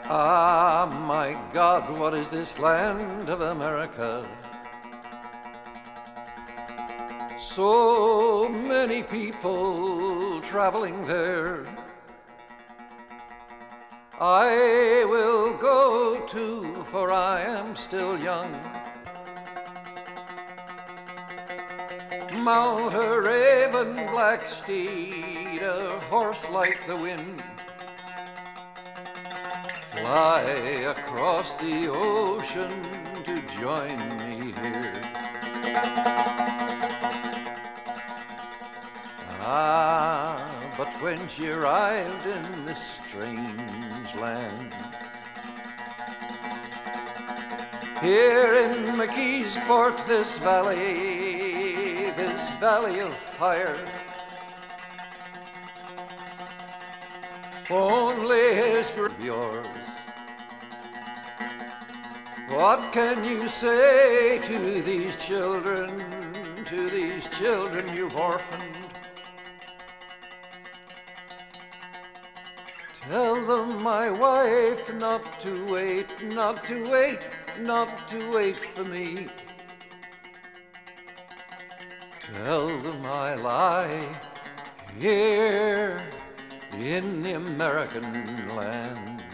Ah, my God, what is this land of America? So many people traveling there. I will go too, for I am still young. Mount a raven black steed, a horse like the wind. Fly across the ocean to join me here. Ah, but when she arrived in this strange land, here in McKeesport, this valley of fire, only his yours. What can you say to these children you've orphaned? Tell them, my wife, not to wait for me. Tell them I lie here in the American land.